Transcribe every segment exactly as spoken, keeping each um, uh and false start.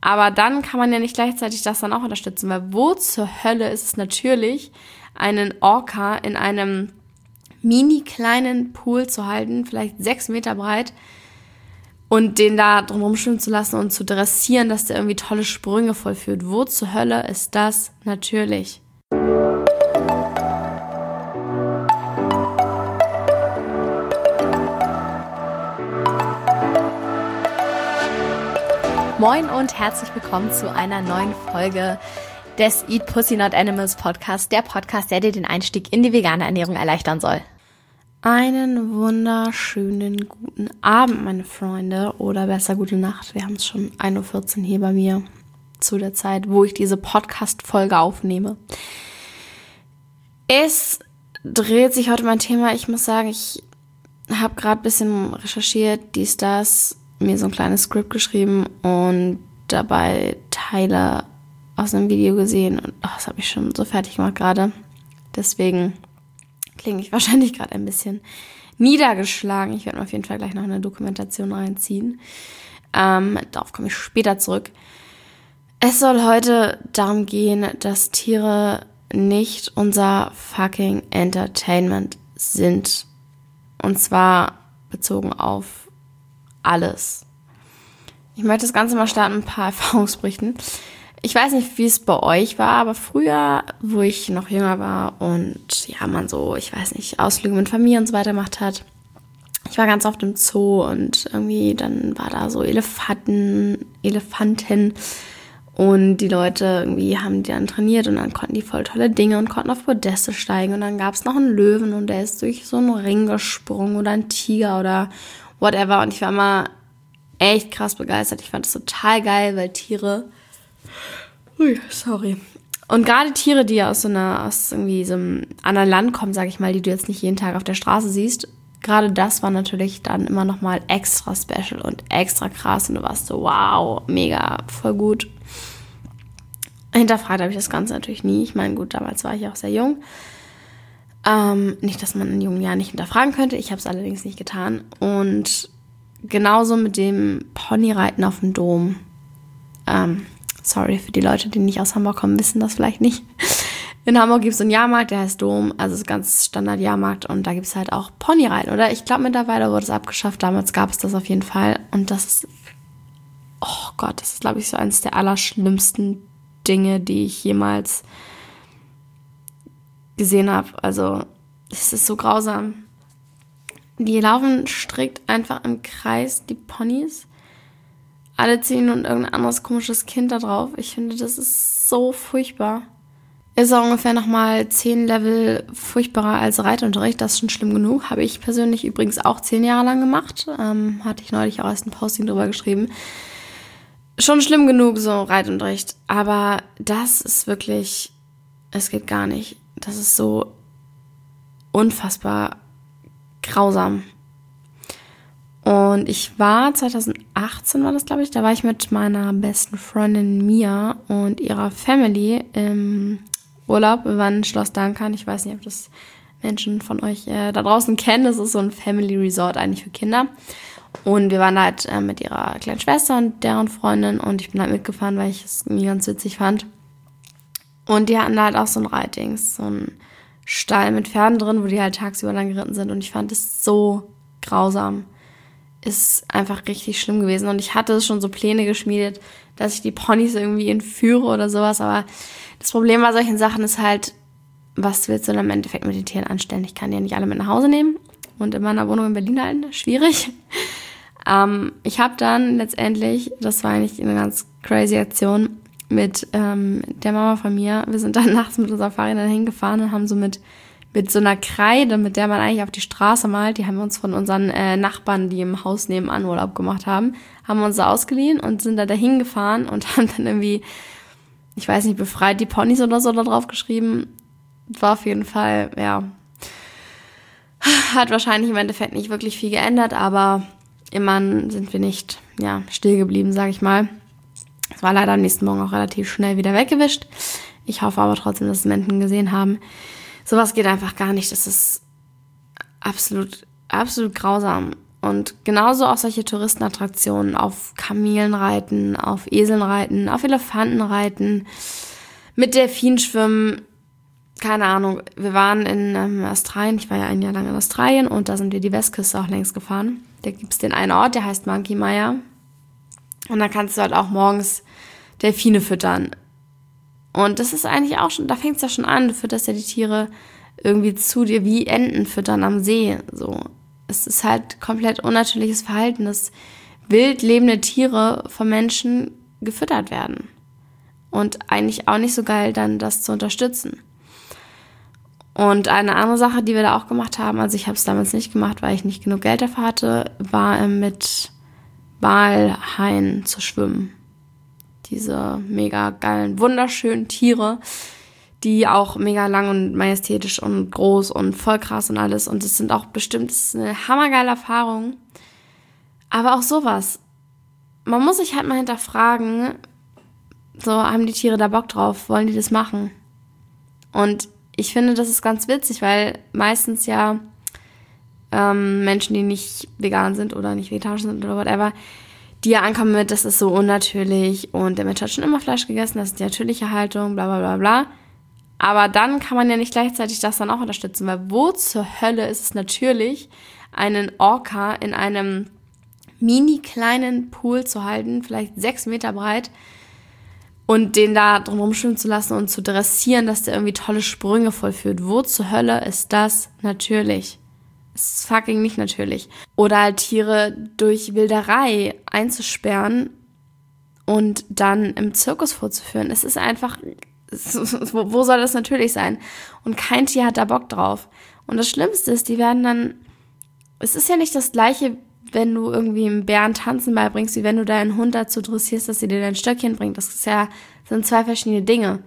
Aber dann kann man ja nicht gleichzeitig das dann auch unterstützen, weil wo zur Hölle ist es natürlich, einen Orca in einem mini kleinen Pool zu halten, vielleicht sechs Meter breit, und den da drumherum schwimmen zu lassen und zu dressieren, dass der irgendwie tolle Sprünge vollführt. Wo zur Hölle ist das natürlich? Moin und herzlich willkommen zu einer neuen Folge des Eat Pussy Not Animals Podcast, der Podcast, der dir den Einstieg in die vegane Ernährung erleichtern soll. Einen wunderschönen guten Abend, meine Freunde, oder besser gute Nacht. Wir haben es schon ein Uhr vierzehn hier bei mir zu der Zeit, wo ich diese Podcast-Folge aufnehme. Es dreht sich heute mein Thema. Ich muss sagen, ich habe gerade ein bisschen recherchiert, dies, das, mir so ein kleines Skript geschrieben und dabei Teile aus einem Video gesehen. Und oh, das habe ich schon so fertig gemacht gerade. Deswegen klinge ich wahrscheinlich gerade ein bisschen niedergeschlagen. Ich werde mir auf jeden Fall gleich noch eine Dokumentation reinziehen. Ähm, darauf komme ich später zurück. Es soll heute darum gehen, dass Tiere nicht unser fucking Entertainment sind. Und zwar bezogen auf alles. Ich möchte das Ganze mal starten mit ein paar Erfahrungsberichten. Ich weiß nicht, wie es bei euch war, aber früher, wo ich noch jünger war und ja, man so, ich weiß nicht, Ausflüge mit Familie und so weiter gemacht hat. Ich war ganz oft im Zoo und irgendwie dann war da so Elefanten, Elefanten und die Leute irgendwie haben die dann trainiert und dann konnten die voll tolle Dinge und konnten auf Podeste steigen und dann gab es noch einen Löwen und der ist durch so einen Ring gesprungen oder ein Tiger oder whatever, und ich war immer echt krass begeistert. Ich fand das total geil, weil Tiere, ui, sorry, und gerade Tiere, die aus so einer, aus irgendwie so einem anderen Land kommen, sag ich mal, die du jetzt nicht jeden Tag auf der Straße siehst, gerade das war natürlich dann immer nochmal extra special und extra krass und du warst so, wow, mega, voll gut. Hinterfragt habe ich das Ganze natürlich nie. Ich meine, gut, damals war ich auch sehr jung. Ähm, nicht, dass man in jungen Jahren nicht hinterfragen könnte. Ich habe es allerdings nicht getan. Und genauso mit dem Ponyreiten auf dem Dom. Ähm, sorry, für die Leute, die nicht aus Hamburg kommen, wissen das vielleicht nicht. In Hamburg gibt es einen Jahrmarkt, der heißt Dom. Also es ist ein ganz Standard-Jahrmarkt. Und da gibt es halt auch Ponyreiten. Oder ich glaube, mittlerweile wurde es abgeschafft. Damals gab es das auf jeden Fall. Und das ist, oh Gott, das ist, glaube ich, so eines der allerschlimmsten Dinge, die ich jemals gesehen habe. Also, es ist so grausam. Die laufen strikt einfach im Kreis, die Ponys. Alle ziehen und irgendein anderes komisches Kind da drauf. Ich finde, das ist so furchtbar. Ist auch ungefähr nochmal zehn Level furchtbarer als Reitunterricht. Das ist schon schlimm genug. Habe ich persönlich übrigens auch zehn Jahre lang gemacht. Ähm, hatte ich neulich auch erst ein Posting drüber geschrieben. Schon schlimm genug, so Reitunterricht. Aber das ist wirklich, es geht gar nicht. Das ist so unfassbar grausam. Und ich war, zwanzig achtzehn war das, glaube ich, da war ich mit meiner besten Freundin Mia und ihrer Family im Urlaub. Wir waren in Schloss Dankan. Ich weiß nicht, ob das Menschen von euch äh, da draußen kennen. Das ist so ein Family Resort eigentlich für Kinder. Und wir waren halt äh, mit ihrer kleinen Schwester und deren Freundin und ich bin halt mitgefahren, weil ich es irgendwie ganz witzig fand. Und die hatten halt auch so ein Reitdings, so ein Stall mit Pferden drin, wo die halt tagsüber lang geritten sind. Und ich fand es so grausam. Ist einfach richtig schlimm gewesen. Und ich hatte schon so Pläne geschmiedet, dass ich die Ponys irgendwie entführe oder sowas. Aber das Problem bei solchen Sachen ist halt, was willst du dann im Endeffekt mit den Tieren anstellen? Ich kann die ja nicht alle mit nach Hause nehmen. Und in meiner Wohnung in Berlin halten. Schwierig. Ähm, ich habe dann letztendlich, das war eigentlich eine ganz crazy Aktion, mit ähm, der Mama von mir, wir sind dann nachts mit unserer Fahrrädern hingefahren und haben so mit, mit so einer Kreide, mit der man eigentlich auf die Straße malt, die haben wir uns von unseren äh, Nachbarn, die im Haus nebenan Urlaub gemacht haben, haben wir uns da ausgeliehen und sind da dahin gefahren und haben dann irgendwie, ich weiß nicht, befreit die Ponys oder so da drauf geschrieben. War auf jeden Fall, ja, hat wahrscheinlich im Endeffekt nicht wirklich viel geändert, aber immerhin sind wir nicht, ja, still geblieben, sag ich mal. Es war leider am nächsten Morgen auch relativ schnell wieder weggewischt. Ich hoffe aber trotzdem, dass es Menschen gesehen haben. Sowas geht einfach gar nicht. Das ist absolut, absolut grausam. Und genauso auch solche Touristenattraktionen, auf Kamelen reiten, auf Eseln reiten, auf Elefanten reiten, mit Delfinen schwimmen, keine Ahnung. Wir waren in ähm, Australien, ich war ja ein Jahr lang in Australien und da sind wir die Westküste auch längst gefahren. Da gibt es den einen Ort, der heißt Monkey Mia. Und da kannst du halt auch morgens Delfine füttern. Und das ist eigentlich auch schon, da fängt es ja schon an, du fütterst ja die Tiere irgendwie zu dir wie Enten füttern am See, so. Es ist halt komplett unnatürliches Verhalten, dass wild lebende Tiere von Menschen gefüttert werden. Und eigentlich auch nicht so geil, dann das zu unterstützen. Und eine andere Sache, die wir da auch gemacht haben, also ich habe es damals nicht gemacht, weil ich nicht genug Geld dafür hatte, war mit Walhaien zu schwimmen. Diese mega geilen, wunderschönen Tiere, die auch mega lang und majestätisch und groß und voll krass und alles. Und es sind auch bestimmt, es ist eine hammergeile Erfahrung. Aber auch sowas. Man muss sich halt mal hinterfragen, so, haben die Tiere da Bock drauf? Wollen die das machen? Und ich finde, das ist ganz witzig, weil meistens ja ähm, Menschen, die nicht vegan sind oder nicht vegetarisch sind oder whatever, die ja ankommen mit, das ist so unnatürlich und der Mensch hat schon immer Fleisch gegessen, das ist die natürliche Haltung, bla bla bla bla. Aber dann kann man ja nicht gleichzeitig das dann auch unterstützen, weil wo zur Hölle ist es natürlich, einen Orca in einem mini kleinen Pool zu halten, vielleicht sechs Meter breit, und den da drumherum schwimmen zu lassen und zu dressieren, dass der irgendwie tolle Sprünge vollführt. Wo zur Hölle ist das natürlich? Es ist fucking nicht natürlich. Oder halt Tiere durch Wilderei einzusperren und dann im Zirkus vorzuführen. Es ist einfach, wo soll das natürlich sein? Und kein Tier hat da Bock drauf. Und das Schlimmste ist, die werden dann, es ist ja nicht das Gleiche, wenn du irgendwie einem Bären tanzen beibringst, wie wenn du deinen Hund dazu dressierst, dass sie dir dein Stöckchen bringt. Das ist ja, sind zwei verschiedene Dinge.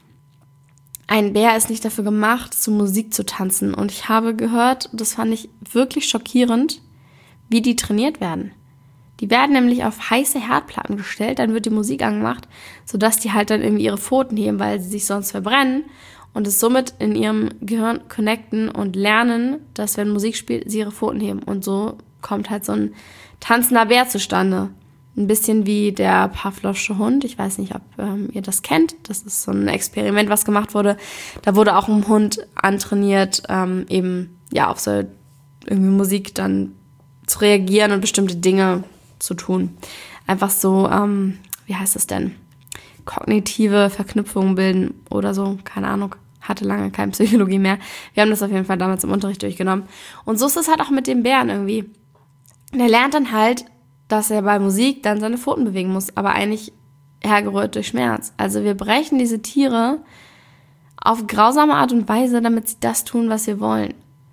Ein Bär ist nicht dafür gemacht, zu Musik zu tanzen. Und ich habe gehört, das fand ich wirklich schockierend, wie die trainiert werden. Die werden nämlich auf heiße Herdplatten gestellt, dann wird die Musik angemacht, sodass die halt dann irgendwie ihre Pfoten heben, weil sie sich sonst verbrennen und es somit in ihrem Gehirn connecten und lernen, dass wenn Musik spielt, sie ihre Pfoten heben. Und so kommt halt so ein tanzender Bär zustande. Ein bisschen wie der Pavlovsche Hund. Ich weiß nicht, ob ähm, ihr das kennt. Das ist so ein Experiment, was gemacht wurde. Da wurde auch ein Hund antrainiert, ähm, eben ja auf so irgendwie Musik dann zu reagieren und bestimmte Dinge zu tun. Einfach so, ähm, wie heißt das denn? Kognitive Verknüpfungen bilden oder so. Keine Ahnung. Hatte lange keine Psychologie mehr. Wir haben das auf jeden Fall damals im Unterricht durchgenommen. Und so ist es halt auch mit dem Bären irgendwie. Und er lernt dann halt, dass er bei Musik dann seine Pfoten bewegen muss, aber eigentlich hergerührt durch Schmerz. Also wir brechen diese Tiere auf grausame Art und Weise, damit sie das tun, was wir wollen.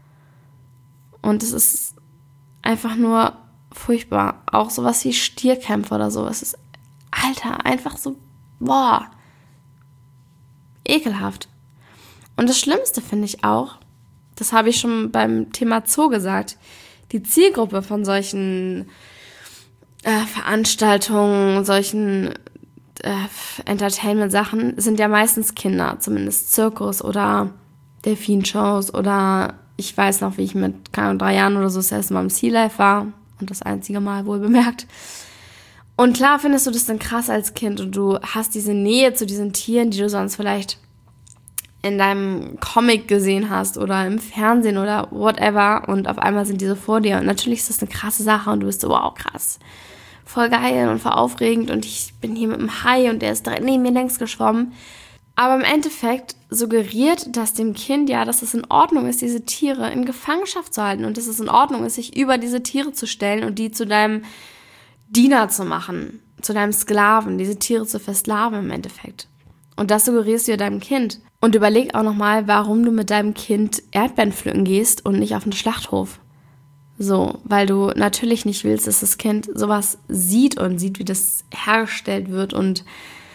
Und es ist einfach nur furchtbar. Auch sowas wie Stierkämpfe oder so. Es ist, Alter, einfach so, boah, ekelhaft. Und das Schlimmste finde ich auch, das habe ich schon beim Thema Zoo gesagt, die Zielgruppe von solchen äh, Veranstaltungen, solchen äh, Entertainment-Sachen sind ja meistens Kinder, zumindest Zirkus oder Delfinshows oder ich weiß noch, wie ich mit keine Ahnung, drei Jahren oder so das erste Mal im Sea Life war und das einzige Mal wohl bemerkt. Und klar findest du das dann krass als Kind und du hast diese Nähe zu diesen Tieren, die du sonst vielleicht in deinem Comic gesehen hast oder im Fernsehen oder whatever und auf einmal sind diese vor dir und natürlich ist das eine krasse Sache und du bist so, wow, krass, voll geil und voll aufregend und ich bin hier mit dem Hai und der ist direkt neben mir längs geschwommen. Aber im Endeffekt suggeriert das dem Kind ja, dass es in Ordnung ist, diese Tiere in Gefangenschaft zu halten und dass es in Ordnung ist, sich über diese Tiere zu stellen und die zu deinem Diener zu machen, zu deinem Sklaven, diese Tiere zu versklaven im Endeffekt. Und das suggerierst du ja deinem Kind. Und überleg auch nochmal, warum du mit deinem Kind Erdbeeren pflücken gehst und nicht auf den Schlachthof. So, weil du natürlich nicht willst, dass das Kind sowas sieht und sieht, wie das hergestellt wird und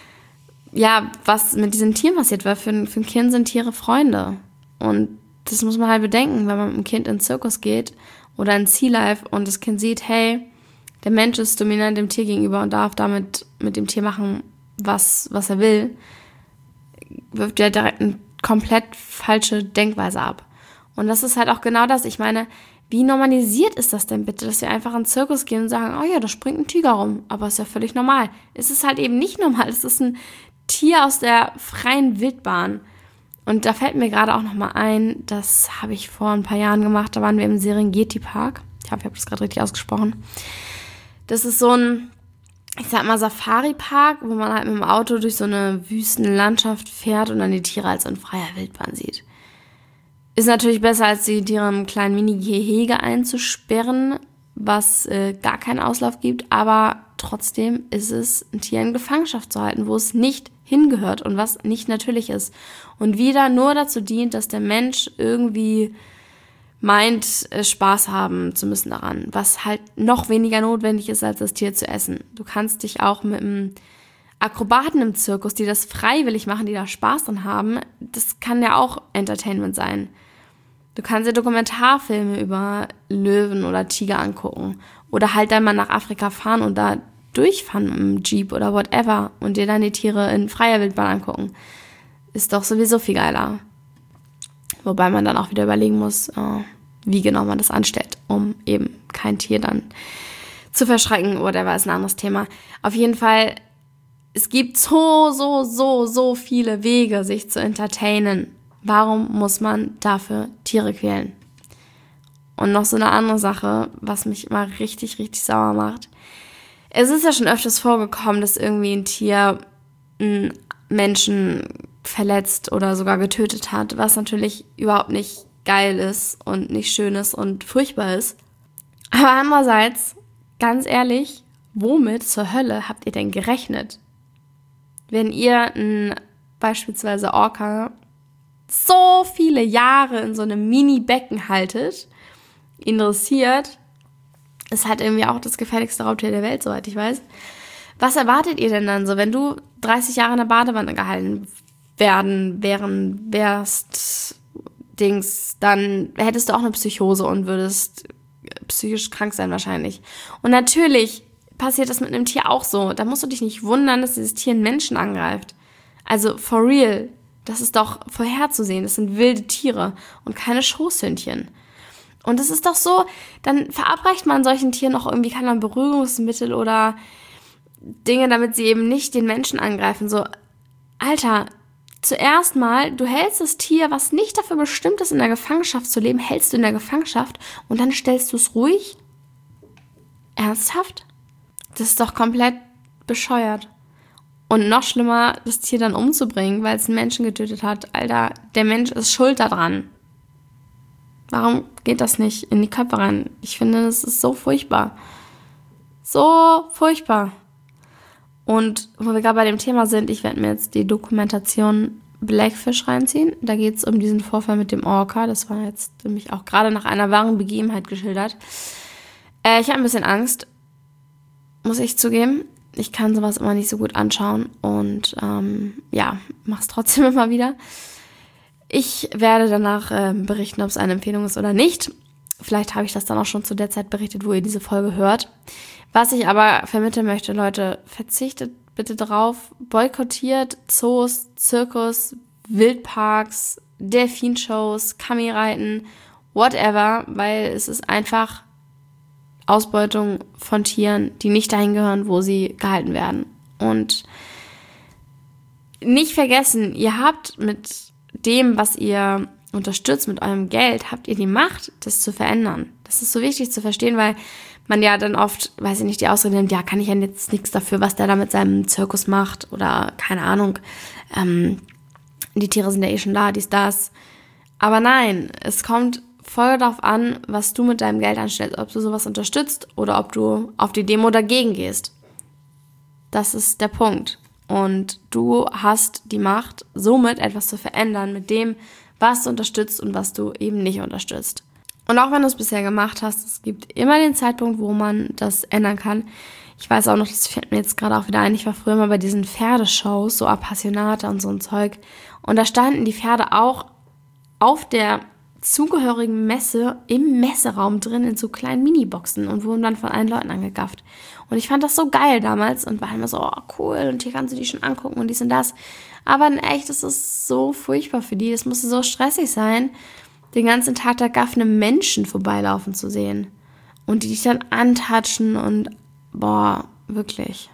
ja, was mit diesen Tieren passiert, weil für ein, für ein Kind sind Tiere Freunde. Und das muss man halt bedenken, wenn man mit einem Kind in den Zirkus geht oder in Sea Life und das Kind sieht, hey, der Mensch ist dominant dem Tier gegenüber und darf damit mit dem Tier machen, was, was er will, wirft ja direkt eine komplett falsche Denkweise ab. Und das ist halt auch genau das. Ich meine, Wie normalisiert ist das denn bitte, dass wir einfach in den Zirkus gehen und sagen, oh ja, da springt ein Tiger rum, aber ist ja völlig normal. Es ist halt eben nicht normal, es ist ein Tier aus der freien Wildbahn. Und da fällt mir gerade auch nochmal ein, das habe ich vor ein paar Jahren gemacht, da waren wir im Serengeti-Park. Ich hoffe, ich habe das gerade richtig ausgesprochen. Das ist so ein, ich sag mal, Safari-Park, wo man halt mit dem Auto durch so eine Wüstenlandschaft fährt und dann die Tiere als in freier Wildbahn sieht. Ist natürlich besser, als die Tiere im kleinen Mini-Gehege einzusperren, was äh, gar keinen Auslauf gibt, aber trotzdem ist es, ein Tier in Gefangenschaft zu halten, wo es nicht hingehört und was nicht natürlich ist. Und wieder nur dazu dient, dass der Mensch irgendwie meint, Spaß haben zu müssen daran, was halt noch weniger notwendig ist, als das Tier zu essen. Du kannst dich auch mit einem Akrobaten im Zirkus, die das freiwillig machen, die da Spaß dran haben, das kann ja auch Entertainment sein. Du kannst dir Dokumentarfilme über Löwen oder Tiger angucken oder halt dann mal nach Afrika fahren und da durchfahren mit dem Jeep oder whatever und dir dann die Tiere in freier Wildbahn angucken. Ist doch sowieso viel geiler. Wobei man dann auch wieder überlegen muss, wie genau man das anstellt, um eben kein Tier dann zu verschrecken. Whatever ist ein anderes Thema. Auf jeden Fall, es gibt so, so, so, so viele Wege, sich zu entertainen. Warum muss man dafür Tiere quälen? Und noch so eine andere Sache, was mich immer richtig, richtig sauer macht. Es ist ja schon öfters vorgekommen, dass irgendwie ein Tier einen Menschen verletzt oder sogar getötet hat, was natürlich überhaupt nicht geil ist und nicht schön ist und furchtbar ist. Aber andererseits, ganz ehrlich, womit zur Hölle habt ihr denn gerechnet? Wenn ihr ein, beispielsweise Orca so viele Jahre in so einem Mini-Becken haltet, ihn dressiert, ist halt irgendwie auch das gefährlichste Raubtier der Welt, soweit ich weiß. Was erwartet ihr denn dann so, wenn du dreißig Jahre in der Badewanne gehalten werden, wären, wärst, Dings, dann hättest du auch eine Psychose und würdest psychisch krank sein wahrscheinlich. Und natürlich passiert das mit einem Tier auch so. Da musst du dich nicht wundern, dass dieses Tier einen Menschen angreift. Also for real, das ist doch vorherzusehen. Das sind wilde Tiere und keine Schoßhündchen. Und es ist doch so, dann verabreicht man solchen Tieren noch irgendwie, keine Ahnung, Beruhigungsmittel oder Dinge, damit sie eben nicht den Menschen angreifen. So, Alter, zuerst mal, du hältst das Tier, was nicht dafür bestimmt ist, in der Gefangenschaft zu leben, hältst du in der Gefangenschaft und dann stellst du es ruhig? Ernsthaft? Das ist doch komplett bescheuert. Und noch schlimmer, das Tier dann umzubringen, weil es einen Menschen getötet hat. Alter, der Mensch ist schuld daran. Warum geht das nicht in die Köpfe rein? Ich finde, das ist so furchtbar. So furchtbar. Und wo wir gerade bei dem Thema sind, ich werde mir jetzt die Dokumentation Blackfish reinziehen. Da geht es um diesen Vorfall mit dem Orca. Das war jetzt nämlich auch gerade nach einer wahren Begebenheit geschildert. Äh, ich habe ein bisschen Angst, muss ich zugeben. Ich kann sowas immer nicht so gut anschauen und ähm, ja, mach's trotzdem immer wieder. Ich werde danach äh, berichten, ob es eine Empfehlung ist oder nicht. Vielleicht habe ich das dann auch schon zu der Zeit berichtet, wo ihr diese Folge hört. Was ich aber vermitteln möchte, Leute, verzichtet bitte drauf, boykottiert Zoos, Zirkus, Wildparks, Delfinshows, Kami-Reiten, whatever, weil es ist einfach Ausbeutung von Tieren, die nicht dahin gehören, wo sie gehalten werden. Und nicht vergessen, ihr habt mit dem, was ihr unterstützt, mit eurem Geld, habt ihr die Macht, das zu verändern. Das ist so wichtig zu verstehen, weil man ja dann oft, weiß ich nicht, die Ausrede nimmt, ja, kann ich ja jetzt nichts dafür, was der da mit seinem Zirkus macht oder keine Ahnung, ähm, die Tiere sind ja eh schon da, dies, das. Aber nein, es kommt voll darauf an, was du mit deinem Geld anstellst, ob du sowas unterstützt oder ob du auf die Demo dagegen gehst. Das ist der Punkt. Und du hast die Macht, somit etwas zu verändern mit dem, was du unterstützt und was du eben nicht unterstützt. Und auch wenn du es bisher gemacht hast, es gibt immer den Zeitpunkt, wo man das ändern kann. Ich weiß auch noch, das fällt mir jetzt gerade auch wieder ein, ich war früher mal bei diesen Pferdeshows, so Appassionata und so ein Zeug. Und da standen die Pferde auch auf der zugehörigen Messe im Messeraum drin in so kleinen Miniboxen und wurden dann von allen Leuten angegafft. Und ich fand das so geil damals und war immer so, oh cool, und hier kannst du die schon angucken und dies und das. Aber in echt, das ist so furchtbar für die, das musste so stressig sein. den ganzen Tag da gaffende Menschen vorbeilaufen zu sehen und die dich dann antatschen und boah, wirklich.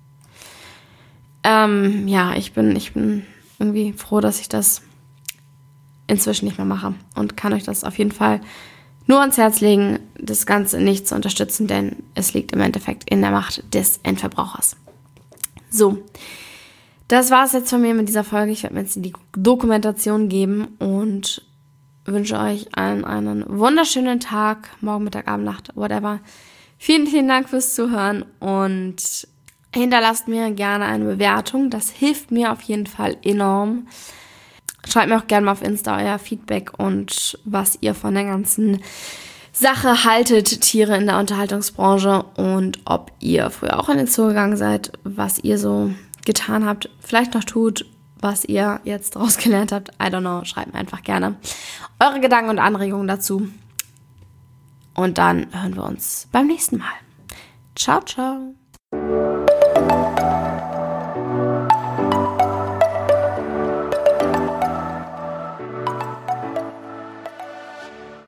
Ähm, ja, ich bin, ich bin irgendwie froh, dass ich das inzwischen nicht mehr mache und kann euch das auf jeden Fall nur ans Herz legen, das Ganze nicht zu unterstützen, denn es liegt im Endeffekt in der Macht des Endverbrauchers. So, das war es jetzt von mir mit dieser Folge. Ich werde mir jetzt die Dokumentation geben und wünsche euch allen einen wunderschönen Tag, morgen, Mittag, Abend, Nacht, whatever. Vielen, vielen Dank fürs Zuhören und hinterlasst mir gerne eine Bewertung. Das hilft mir auf jeden Fall enorm. Schreibt mir auch gerne mal auf Insta euer Feedback und was ihr von der ganzen Sache haltet, Tiere in der Unterhaltungsbranche und ob ihr früher auch in den Zoo gegangen seid, was ihr so getan habt, vielleicht noch tut, was ihr jetzt daraus gelernt habt. I don't know, schreibt mir einfach gerne eure Gedanken und Anregungen dazu. Und dann hören wir uns beim nächsten Mal. Ciao, ciao.